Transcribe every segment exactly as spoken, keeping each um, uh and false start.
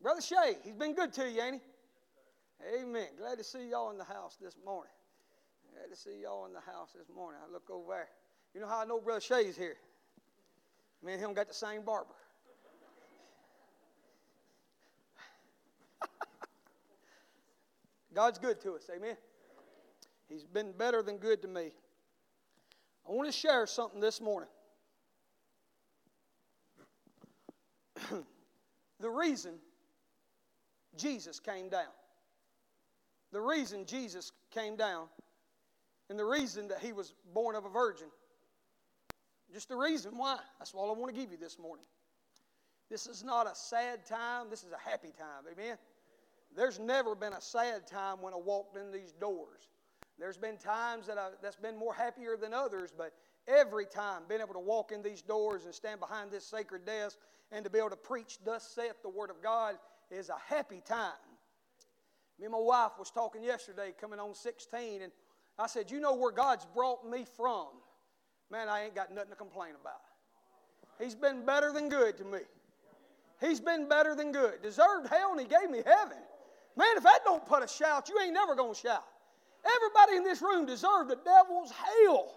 Brother Shay, he's been good to you, ain't he? Amen. Glad to see y'all in the house this morning. Glad to see y'all in the house this morning. I look over there. You know how I know Brother Shay's here? Me and him got the same barber. God's good to us, amen? He's been better than good to me. I want to share something this morning. The reason Jesus came down. The reason Jesus came down and the reason that he was born of a virgin. Just the reason why. That's all I want to give you this morning. This is not a sad time. This is a happy time. Amen? There's never been a sad time when I walked in these doors. There's been times that I, that's been more happier than others, but every time being able to walk in these doors and stand behind this sacred desk and to be able to preach, thus saith the Word of God, is a happy time. Me and my wife was talking yesterday, coming on sixteen, and I said, you know where God's brought me from? Man, I ain't got nothing to complain about. He's been better than good to me. He's been better than good. Deserved hell, and He gave me heaven. Man, if that don't put a shout, you ain't never going to shout. Everybody in this room deserved the devil's hell.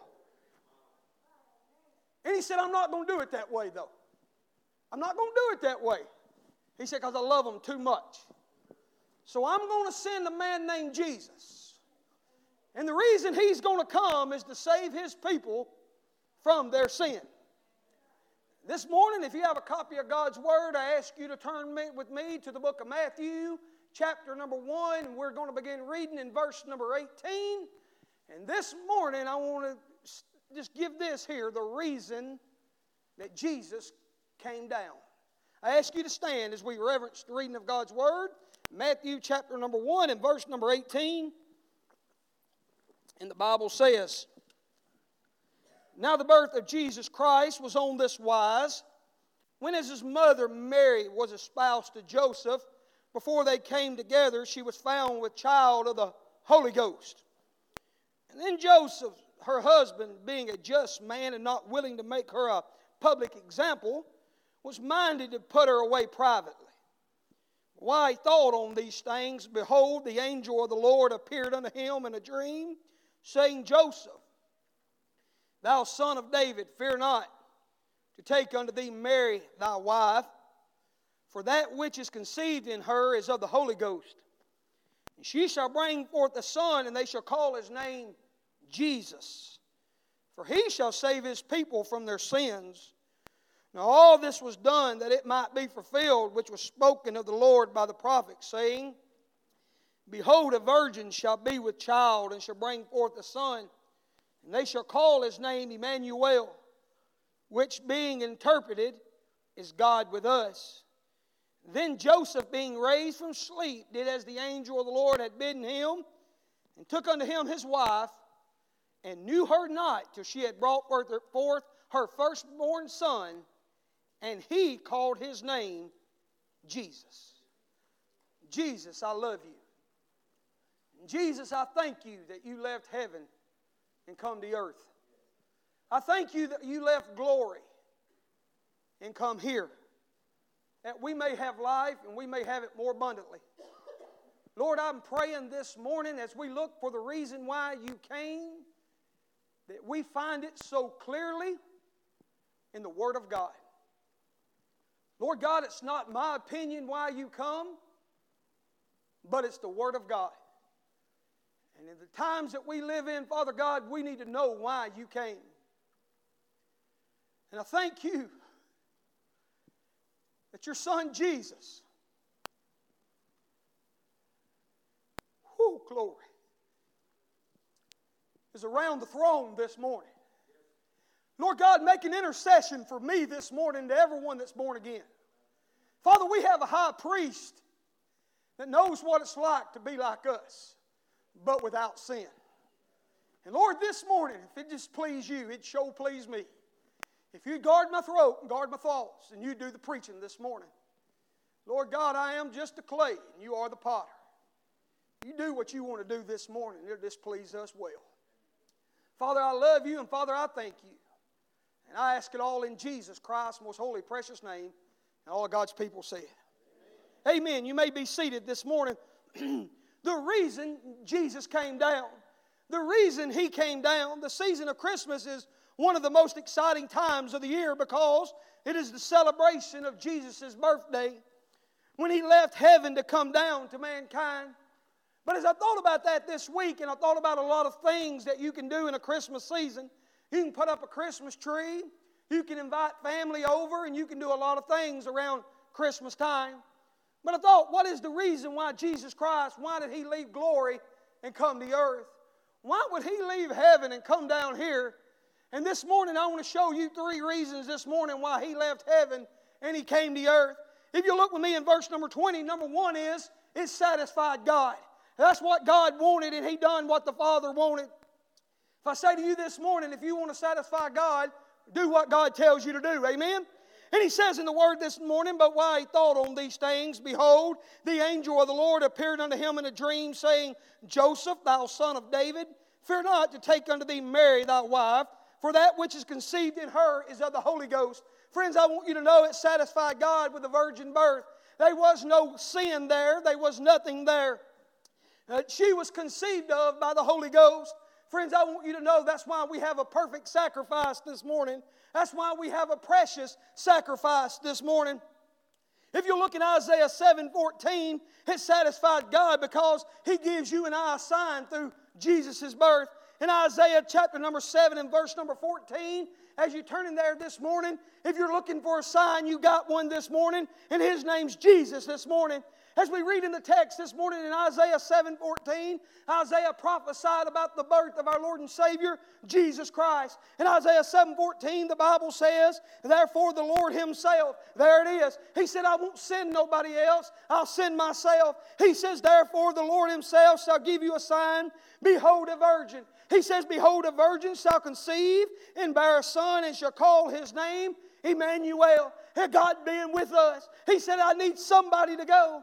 And He said, I'm not going to do it that way, though. I'm not going to do it that way. He said, because I love them too much. So I'm going to send a man named Jesus. And the reason He's going to come is to save His people from their sin. This morning, if you have a copy of God's Word, I ask you to turn with me to the book of Matthew, chapter number one, and we're going to begin reading in verse number eighteen. And this morning, I want to just give this here, the reason that Jesus came down. I ask you to stand as we reverence the reading of God's Word. Matthew chapter number one and verse number eighteen. And the Bible says, now the birth of Jesus Christ was on this wise, when as His mother Mary was espoused to Joseph, before they came together, she was found with child of the Holy Ghost. And then Joseph, her husband, being a just man and not willing to make her a public example, was minded to put her away privately. While he thought on these things, behold, the angel of the Lord appeared unto him in a dream, saying, Joseph, thou son of David, fear not to take unto thee Mary thy wife, for that which is conceived in her is of the Holy Ghost. And she shall bring forth a son, and they shall call his name Jesus. For he shall save his people from their sins. Now all this was done that it might be fulfilled, which was spoken of the Lord by the prophet, saying, behold, a virgin shall be with child, and shall bring forth a son, and they shall call his name Emmanuel, which being interpreted is God with us. Then Joseph, being raised from sleep, did as the angel of the Lord had bidden him, and took unto him his wife, and knew her not till she had brought forth her firstborn son, and he called his name Jesus. Jesus, I love you. And Jesus, I thank you that you left heaven and come to earth. I thank you that you left glory and come here, that we may have life and we may have it more abundantly. Lord, I'm praying this morning as we look for the reason why you came, that we find it so clearly in the Word of God. Lord God, it's not my opinion why you come, but it's the Word of God. And in the times that we live in, Father God, we need to know why you came. And I thank you that your Son Jesus, whoo, glory, is around the throne this morning. Lord God, make an intercession for me this morning to everyone that's born again. Father, we have a high priest that knows what it's like to be like us, but without sin. And Lord, this morning, if it just please you, it sure please me. If you guard my throat and guard my thoughts, and you do the preaching this morning. Lord God, I am just the clay, and you are the potter. You do what you want to do this morning, it'll displease us well. Father, I love you, and Father, I thank you. And I ask it all in Jesus Christ's most holy, precious name, and all of God's people say it. Amen. You may be seated this morning. The reason Jesus came down, the reason He came down, the season of Christmas is one of the most exciting times of the year because it is the celebration of Jesus' birthday when He left heaven to come down to mankind. But as I thought about that this week, and I thought about a lot of things that you can do in a Christmas season, you can put up a Christmas tree, you can invite family over, and you can do a lot of things around Christmas time. But I thought, what is the reason why Jesus Christ, why did He leave glory and come to earth? Why would He leave heaven and come down here? And this morning I want to show you three reasons this morning why He left heaven and He came to earth. If you look with me in verse number twenty, number one is, it satisfied God. That's what God wanted, and He done what the Father wanted. If I say to you this morning, if you want to satisfy God, do what God tells you to do. Amen? And He says in the Word this morning, but while he thought on these things, behold, the angel of the Lord appeared unto him in a dream, saying, Joseph, thou son of David, fear not to take unto thee Mary thy wife, for that which is conceived in her is of the Holy Ghost. Friends, I want you to know it satisfied God with the virgin birth. There was no sin there. There was nothing there. Uh, she was conceived of by the Holy Ghost. Friends, I want you to know that's why we have a perfect sacrifice this morning. That's why we have a precious sacrifice this morning. If you look in Isaiah seven fourteen, it satisfied God because He gives you and I a sign through Jesus' birth. In Isaiah chapter number seven and verse number fourteen, as you turn in there this morning, if you're looking for a sign, you got one this morning, and His name's Jesus this morning. As we read in the text this morning in Isaiah seven fourteen, Isaiah prophesied about the birth of our Lord and Savior, Jesus Christ. In Isaiah seven fourteen, the Bible says, therefore the Lord Himself, there it is. He said, I won't send nobody else, I'll send myself. He says, therefore the Lord Himself shall give you a sign, behold a virgin. He says, behold a virgin shall conceive and bear a son and shall call His name Emmanuel. God being with us. He said, I need somebody to go.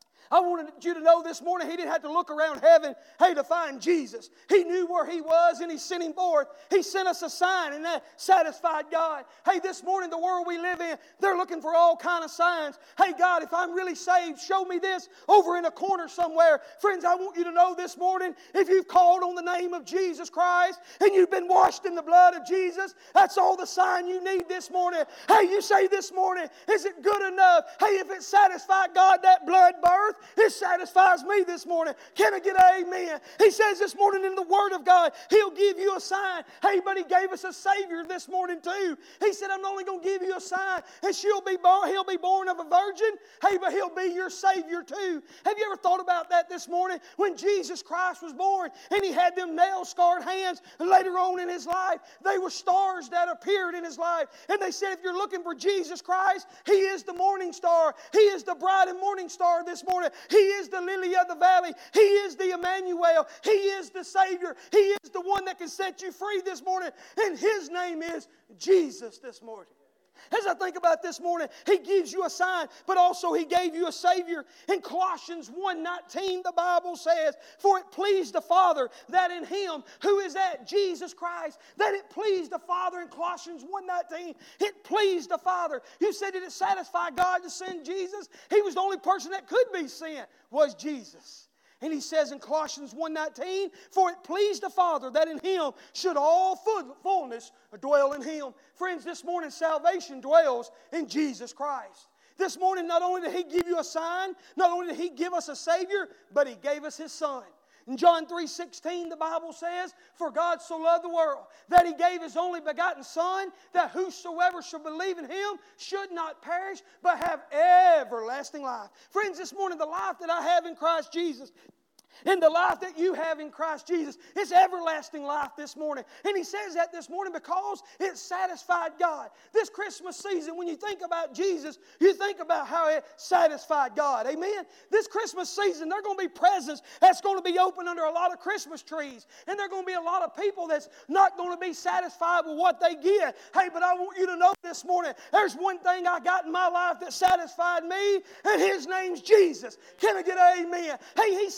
I wanted you to know this morning He didn't have to look around heaven, hey, to find Jesus. He knew where He was and He sent Him forth. He sent us a sign and that satisfied God. Hey, this morning the world we live in, they're looking for all kind of signs. Hey, God, if I'm really saved, show me this over in a corner somewhere. Friends, I want you to know this morning, if you've called on the name of Jesus Christ and you've been washed in the blood of Jesus, that's all the sign you need this morning. Hey, you say this morning, is it good enough? Hey, if it satisfied God, that blood birth, it satisfies me this morning. Can I get an amen? He says this morning in the Word of God, He'll give you a sign. Hey, but He gave us a Savior this morning too. He said, I'm not only going to give you a sign, and she'll be born, He'll be born of a virgin. Hey, but He'll be your Savior too. Have you ever thought about that this morning? When Jesus Christ was born, and He had them nail-scarred hands, and later on in His life, they were stars that appeared in His life. And they said, if you're looking for Jesus Christ, He is the morning star. He is the bright and morning star this morning. He is the lily of the valley. He is the Emmanuel. He is the Savior. He is the one that can set you free this morning. And His name is Jesus this morning. As I think about this morning, He gives you a sign, but also He gave you a Savior. In Colossians one nineteen, the Bible says, for it pleased the Father that in Him, who is that? Jesus Christ, that it pleased the Father. In Colossians one nineteen, it pleased the Father. You said, did it satisfy God to send Jesus? He was the only person that could be sent, was Jesus. And He says in Colossians one nineteen, for it pleased the Father that in Him should all fullness dwell in Him. Friends, this morning salvation dwells in Jesus Christ. This morning not only did He give you a sign, not only did He give us a Savior, but He gave us His Son. In John three sixteen, the Bible says, for God so loved the world that He gave His only begotten Son, that whosoever shall believe in Him should not perish, but have everlasting life. Friends, this morning the life that I have in Christ Jesus, and the life that you have in Christ Jesus, it's everlasting life this morning. And He says that this morning because it satisfied God. This Christmas season, when you think about Jesus, you think about how it satisfied God. Amen? This Christmas season, there are going to be presents that's going to be open under a lot of Christmas trees. And there are going to be a lot of people that's not going to be satisfied with what they get. Hey, but I want you to know this morning, there's one thing I got in my life that satisfied me, and His name's Jesus. Can I get an amen? Hey, He satisfied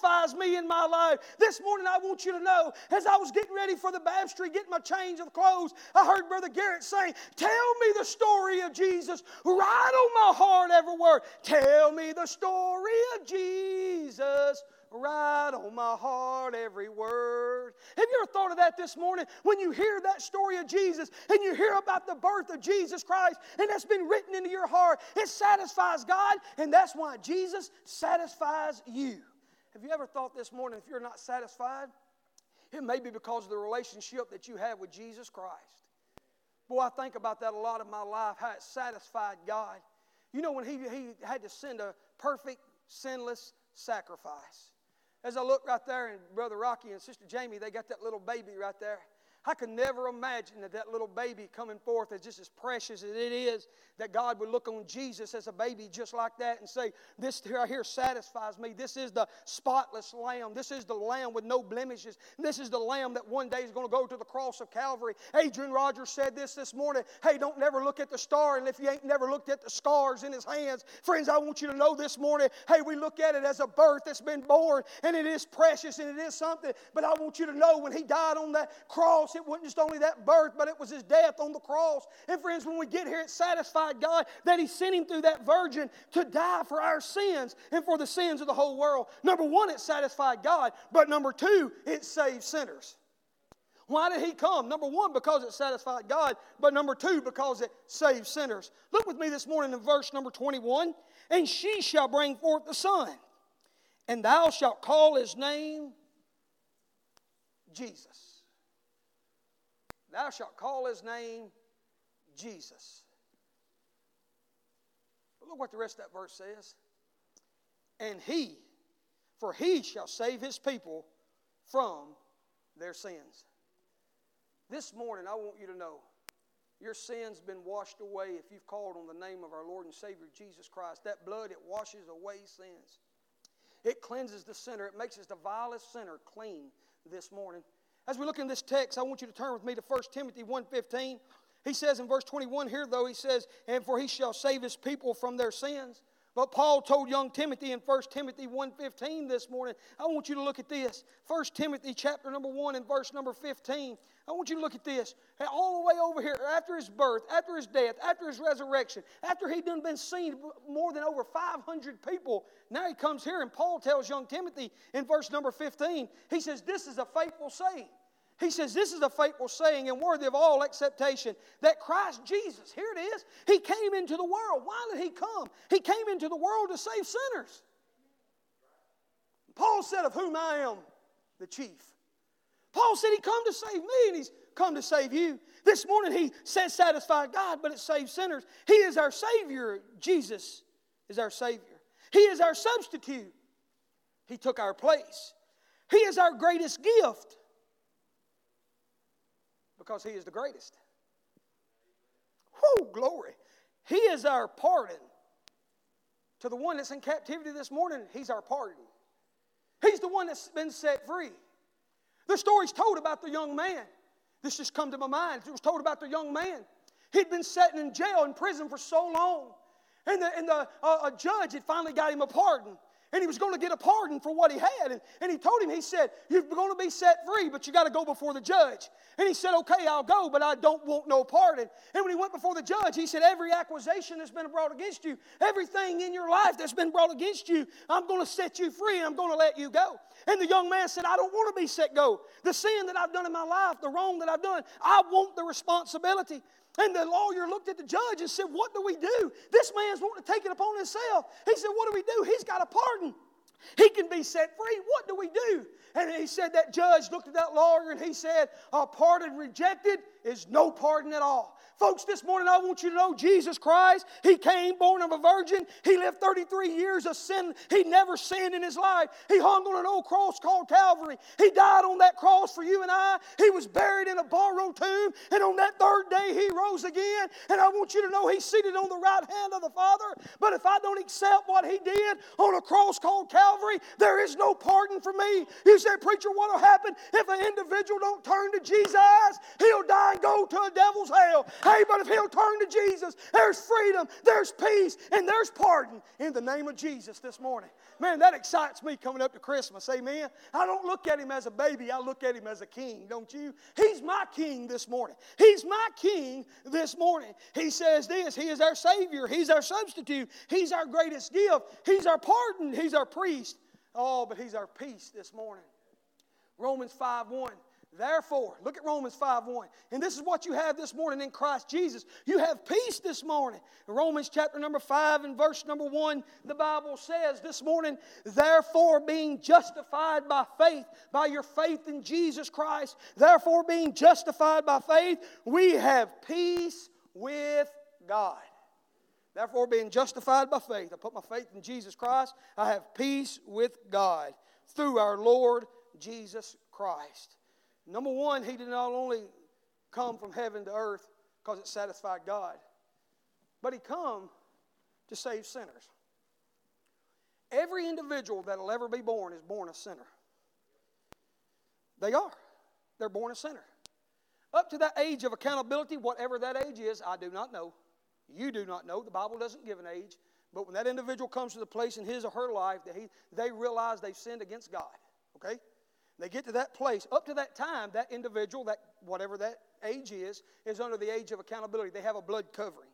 satisfies me in my life. This morning I want you to know, as I was getting ready for the baptistry, getting my change of clothes, I heard Brother Garrett saying, tell me the story of Jesus. Write on my heart every word. Tell me the story of Jesus. Right on my heart, every word. Have you ever thought of that this morning? When you hear that story of Jesus and you hear about the birth of Jesus Christ and that's been written into your heart, it satisfies God, and that's why Jesus satisfies you. Have you ever thought this morning, if you're not satisfied, it may be because of the relationship that you have with Jesus Christ. Boy, I think about that a lot in my life, how it satisfied God. You know, when he, he had to send a perfect, sinless sacrifice. As I look right there, and Brother Rocky and Sister Jamie, they got that little baby right there. I could never imagine that that little baby coming forth is just as precious as it is, that God would look on Jesus as a baby just like that and say, this right here satisfies me. This is the spotless lamb. This is the lamb with no blemishes. This is the lamb that one day is going to go to the cross of Calvary. Adrian Rogers said this this morning. Hey, don't never look at the star, and if you ain't never looked at the scars in his hands. Friends, I want you to know this morning, hey, we look at it as a birth that's been born, and it is precious, and it is something. But I want you to know when he died on that cross, it wasn't just only that birth, but it was his death on the cross. And friends, when we get here, it satisfied God that he sent him through that virgin to die for our sins and for the sins of the whole world. Number one, it satisfied God. But number two, it saved sinners. Why did he come? Number one, because it satisfied God. But number two, because it saved sinners. Look with me this morning in verse number twenty-one. And she shall bring forth a son, and thou shalt call his name Jesus. Thou shalt call his name Jesus. But look what the rest of that verse says. And he, for he shall save his people from their sins. This morning I want you to know, your sins been washed away if you've called on the name of our Lord and Savior Jesus Christ. That blood, it washes away sins. It cleanses the sinner. It makes us the vilest sinner clean this morning. As we look in this text, I want you to turn with me to First Timothy one fifteen. He says in verse twenty-one here, though, he says, and for he shall save his people from their sins. But Paul told young Timothy in First Timothy one fifteen this morning, I want you to look at this. First Timothy chapter number one and verse number fifteen. I want you to look at this. All the way over here, after his birth, after his death, after his resurrection, after he'd done been seen more than over five hundred people, now he comes here and Paul tells young Timothy in verse number fifteen, he says, this is a faithful saying. He says, this is a faithful saying and worthy of all acceptation, that Christ Jesus, here it is, he came into the world. Why did he come? He came into the world to save sinners. Paul said, of whom I am the chief. Paul said he come to save me, and he's come to save you. This morning he says satisfy God, but it saves sinners. He is our Savior. Jesus is our Savior. He is our substitute. He took our place. He is our greatest gift. Because he is the greatest. Whoo, glory. He is our pardon. To the one that's in captivity this morning, he's our pardon. He's the one that's been set free. The story's told about the young man. This just come to my mind. It was told about the young man. He'd been sitting in jail, in prison for so long. And the, and the uh, a judge had finally got him a pardon. And he was going to get a pardon for what he had. And, and he told him, he said, you're going to be set free, but you got to go before the judge. And he said, okay, I'll go, but I don't want no pardon. And when he went before the judge, he said, every accusation that's been brought against you, everything in your life that's been brought against you, I'm going to set you free and I'm going to let you go. And the young man said, I don't want to be set go. The sin that I've done in my life, the wrong that I've done, I want the responsibility. And the lawyer looked at the judge and said, what do we do? This man's wanting to take it upon himself. He said, what do we do? He's got a pardon. He can be set free. What do we do? And he said that judge looked at that lawyer and he said, a pardon rejected is no pardon at all. Folks, this morning I want you to know Jesus Christ, he came born of a virgin. He lived thirty-three years of sin. He never sinned in his life. He hung on an old cross called Calvary. He died on that cross for you and I. He was buried in a borrowed tomb. And on that third day he rose again. And I want you to know he's seated on the right hand of the Father. But if I don't accept what he did on a cross called Calvary, there is no pardon for me. You say, preacher, what will happen if an individual don't turn to Jesus? He'll die and go to a devil's hell. Hey, but if he'll turn to Jesus, there's freedom, there's peace, and there's pardon in the name of Jesus this morning. Man, that excites me coming up to Christmas. Amen. I don't look at him as a baby. I look at him as a king, don't you? He's my king this morning. He's my king this morning. He says this. He is our Savior. He's our substitute. He's our greatest gift. He's our pardon. He's our priest. Oh, but he's our peace this morning. Romans five one. Therefore, look at Romans five one. And this is what you have this morning in Christ Jesus. You have peace this morning. In Romans chapter number five and verse number one, the Bible says this morning, therefore being justified by faith, by your faith in Jesus Christ, therefore being justified by faith, we have peace with God. Therefore being justified by faith, I put my faith in Jesus Christ, I have peace with God through our Lord Jesus Christ. Number one, he did not only come from heaven to earth because it satisfied God, but he come to save sinners. Every individual that will ever be born is born a sinner. They are. They're born a sinner. Up to that age of accountability, whatever that age is, I do not know. You do not know. The Bible doesn't give an age. But when that individual comes to the place in his or her life that he, they realize they've sinned against God, okay? They get to that place. Up to that time, that individual, that whatever that age is, is under the age of accountability. They have a blood covering.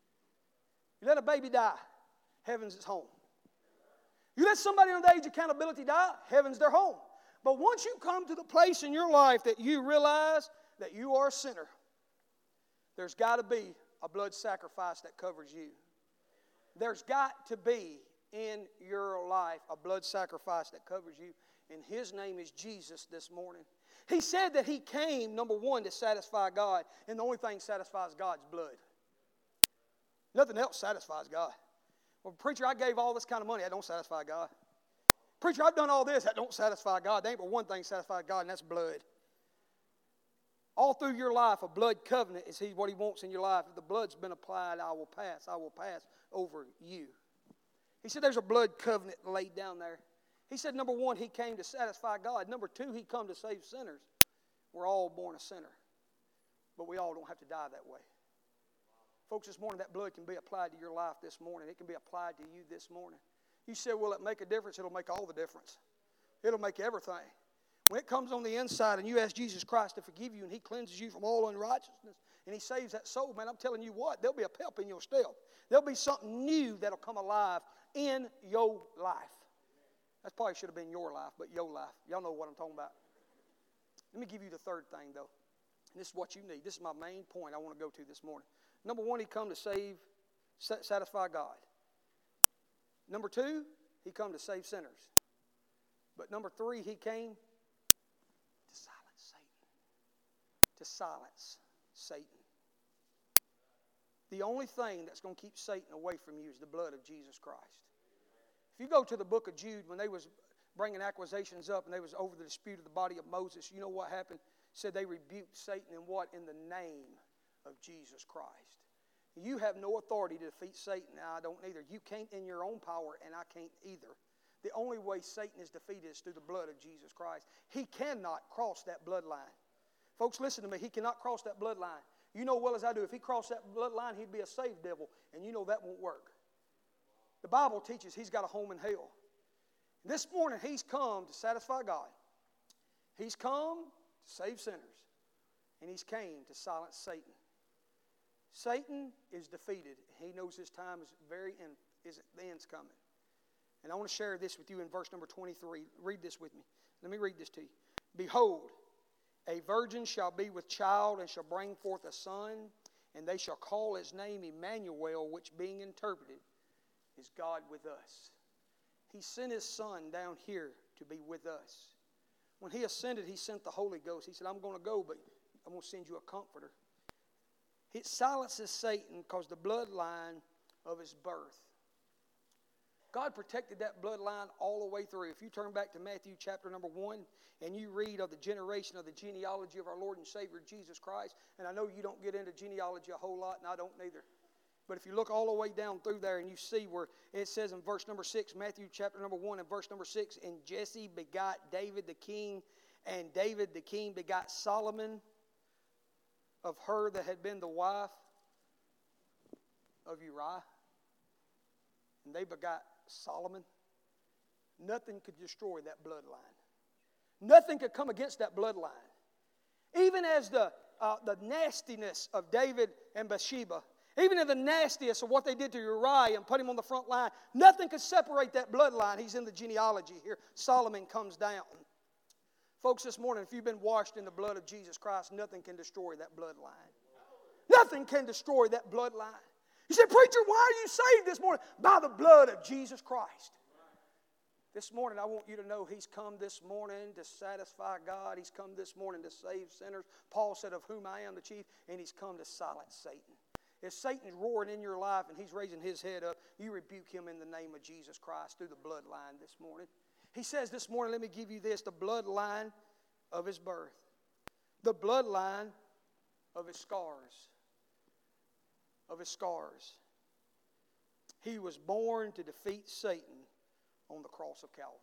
You let a baby die, heaven's its home. You let somebody under the age of accountability die, heaven's their home. But once you come to the place in your life that you realize that you are a sinner, there's got to be a blood sacrifice that covers you. There's got to be in your life a blood sacrifice that covers you. And his name is Jesus this morning. He said that he came, number one, to satisfy God. And the only thing satisfies God is blood. Nothing else satisfies God. Well, preacher, I gave all this kind of money. That don't satisfy God. Preacher, I've done all this. That don't satisfy God. There ain't but one thing satisfies God, and that's blood. All through your life, a blood covenant is he, what he wants in your life. If the blood's been applied, I will pass. I will pass over you. He said there's a blood covenant laid down there. He said, number one, he came to satisfy God. Number two, he come to save sinners. We're all born a sinner. But we all don't have to die that way. Folks, this morning, that blood can be applied to your life this morning. It can be applied to you this morning. You said, will it make a difference? It'll make all the difference. It'll make everything. When it comes on the inside and you ask Jesus Christ to forgive you and he cleanses you from all unrighteousness and he saves that soul, man, I'm telling you what, there'll be a pep in your step. There'll be something new that'll come alive in your life. That probably should have been your life, but your life. Y'all know what I'm talking about. Let me give you the third thing, though. And this is what you need. This is my main point I want to go to this morning. Number one, he come to save, satisfy God. Number two, he come to save sinners. But number three, he came to silence Satan. To silence Satan. The only thing that's going to keep Satan away from you is the blood of Jesus Christ. If you go to the book of Jude, when they was bringing accusations up and they was over the dispute of the body of Moses, you know what happened? It said they rebuked Satan in what? In the name of Jesus Christ. You have no authority to defeat Satan. Now, I don't either. You can't in your own power, and I can't either. The only way Satan is defeated is through the blood of Jesus Christ. He cannot cross that bloodline. Folks, listen to me. He cannot cross that bloodline. You know well as I do, if he crossed that bloodline, he'd be a saved devil, and you know that won't work. The Bible teaches he's got a home in hell. This morning, he's come to satisfy God. He's come to save sinners. And he's came to silence Satan. Satan is defeated. He knows his time is very end, is the end's coming. And I want to share this with you in verse number twenty-three. Read this with me. Let me read this to you. Behold, a virgin shall be with child and shall bring forth a son, and they shall call his name Emmanuel, which being interpreted is God with us. He sent his son down here to be with us. When he ascended, he sent the Holy Ghost. He said, I'm going to go, but I'm going to send you a comforter. It silences Satan because the bloodline of his birth. God protected that bloodline all the way through. If you turn back to Matthew chapter number one and you read of the generation of the genealogy of our Lord and Savior Jesus Christ, and I know you don't get into genealogy a whole lot, and I don't neither. But if you look all the way down through there and you see where it says in verse number six, Matthew chapter number one and verse number six, and Jesse begot David the king, and David the king begot Solomon. of her that had been the wife of Uriah, and they begot Solomon, nothing could destroy that bloodline. Nothing could come against that bloodline. Even as the, uh, the nastiness of David and Bathsheba, even in the nastiest of what they did to Uriah and put him on the front line, nothing could separate that bloodline. He's in the genealogy here. Solomon comes down. Folks, this morning, if you've been washed in the blood of Jesus Christ, nothing can destroy that bloodline. Nothing can destroy that bloodline. You say, preacher, why are you saved this morning? By the blood of Jesus Christ. This morning, I want you to know He's come this morning to satisfy God. He's come this morning to save sinners. Paul said, of whom I am the chief, and He's come to silence Satan. If Satan's roaring in your life and he's raising his head up, you rebuke him in the name of Jesus Christ through the bloodline this morning. He says this morning, let me give you this, the bloodline of his birth. The bloodline of his scars. Of his scars. He was born to defeat Satan on the cross of Calvary.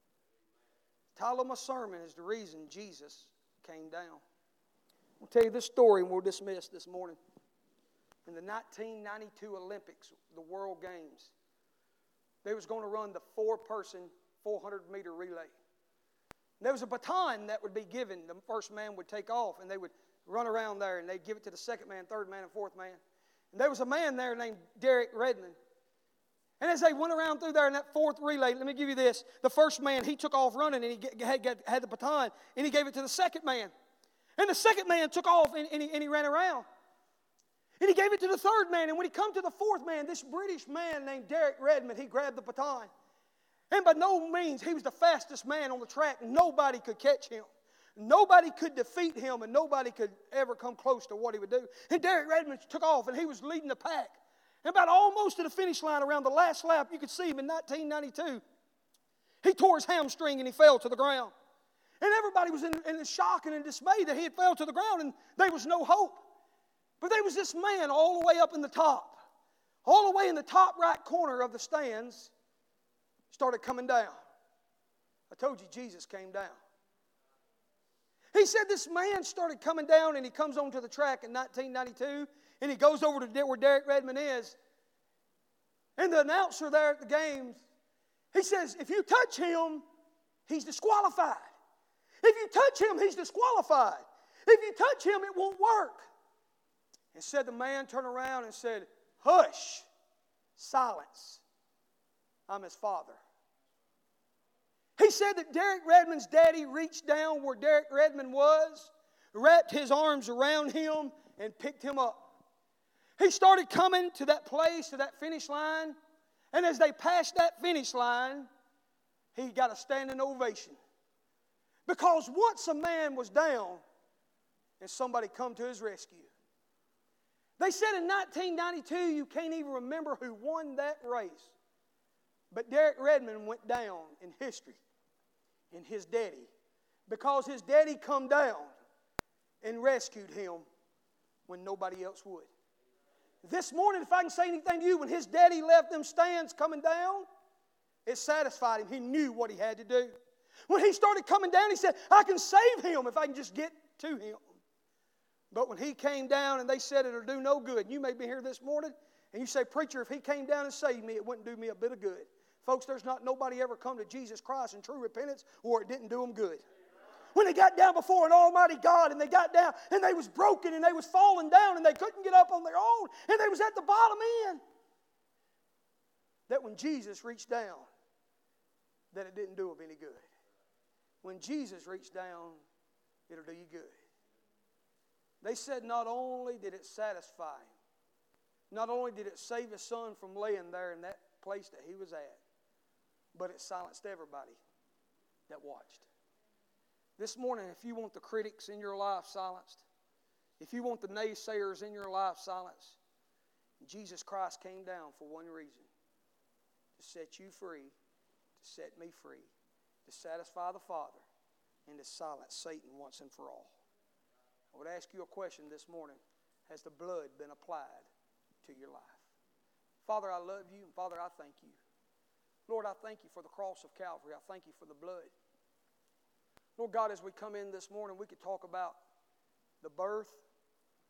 The title of my sermon is the reason Jesus came down. I'll tell you this story and we'll dismiss this morning. In the nineteen ninety-two Olympics, the World Games, they was going to run the four-person four hundred meter relay. There was a baton that would be given. The first man would take off, and they would run around there, and they'd give it to the second man, third man, and fourth man. And there was a man there named Derek Redmond. And as they went around through there in that fourth relay, let me give you this. The first man, he took off running, and he had, had the baton, and he gave it to the second man. And the second man took off, and, and, he, and he ran around. And he gave it to the third man. And when he come to the fourth man, this British man named Derek Redmond, he grabbed the baton. And by no means, he was the fastest man on the track. Nobody could catch him. Nobody could defeat him, and nobody could ever come close to what he would do. And Derek Redmond took off, and he was leading the pack. And about almost to the finish line around the last lap, you could see him in nineteen ninety-two. He tore his hamstring, and he fell to the ground. And everybody was in, in shock and in dismay that he had fell to the ground, and there was no hope. But there was this man all the way up in the top, all the way in the top right corner of the stands, started coming down. I told you Jesus came down. He said this man started coming down, and he comes onto the track in nineteen ninety-two, and he goes over to where Derek Redmond is. And the announcer there at the games, he says, if you touch him, he's disqualified. If you touch him, he's disqualified. If you touch him, it won't work. And said the man turned around and said, hush, silence, I'm his father. He said that Derek Redmond's daddy reached down where Derek Redmond was, wrapped his arms around him, and picked him up. He started coming to that place, to that finish line, and as they passed that finish line, he got a standing ovation. Because once a man was down, and somebody come to his rescue. They said in nineteen ninety-two, you can't even remember who won that race. But Derek Redmond went down in history in his daddy. Because his daddy come down and rescued him when nobody else would. This morning, if I can say anything to you, when his daddy left them stands coming down, it satisfied him. He knew what he had to do. When he started coming down, he said, I can save him if I can just get to him. But when he came down and they said it'll do no good, and you may be here this morning, and you say, preacher, if he came down and saved me, it wouldn't do me a bit of good. Folks, there's not nobody ever come to Jesus Christ in true repentance or it didn't do them good. When they got down before an almighty God and they got down and they was broken and they was falling down and they couldn't get up on their own and they was at the bottom end, that when Jesus reached down, that it didn't do them any good. When Jesus reached down, it'll do you good. They said not only did it satisfy him, not only did it save his son from laying there in that place that he was at, but it silenced everybody that watched. This morning, if you want the critics in your life silenced, if you want the naysayers in your life silenced, Jesus Christ came down for one reason: to set you free, to set me free, to satisfy the Father, and to silence Satan once and for all. I would ask you a question this morning. Has the blood been applied to your life? Father, I love you, and Father, I thank you. Lord, I thank you for the cross of Calvary. I thank you for the blood. Lord God, as we come in this morning, we could talk about the birth,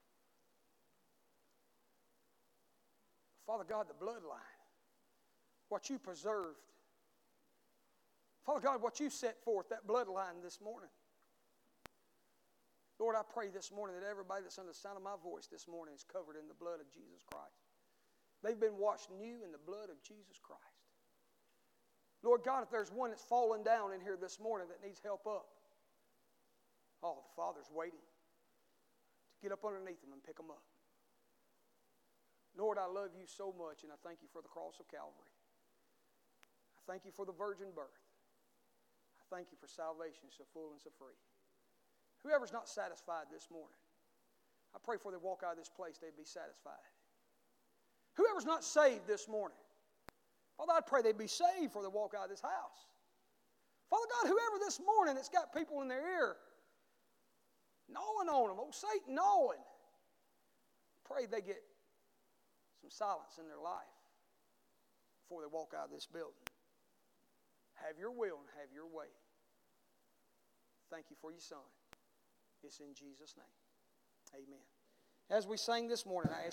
Father God, the bloodline, what you preserved. Father God, what you set forth, that bloodline this morning. Lord, I pray this morning that everybody that's under the sound of my voice this morning is covered in the blood of Jesus Christ. They've been washed new in the blood of Jesus Christ. Lord God, if there's one that's fallen down in here this morning that needs help up, oh, the Father's waiting to get up underneath them and pick them up. Lord, I love you so much, and I thank you for the cross of Calvary. I thank you for the virgin birth. I thank you for salvation so full and so free. Whoever's not satisfied this morning, I pray for they walk out of this place, they'd be satisfied. Whoever's not saved this morning, Father, I pray they'd be saved before they walk out of this house. Father God, whoever this morning that's got people in their ear gnawing on them, oh Satan gnawing, pray they get some silence in their life before they walk out of this building. Have your will and have your way. Thank you for your Son. It's in Jesus' name. Amen. As we sang this morning, I ask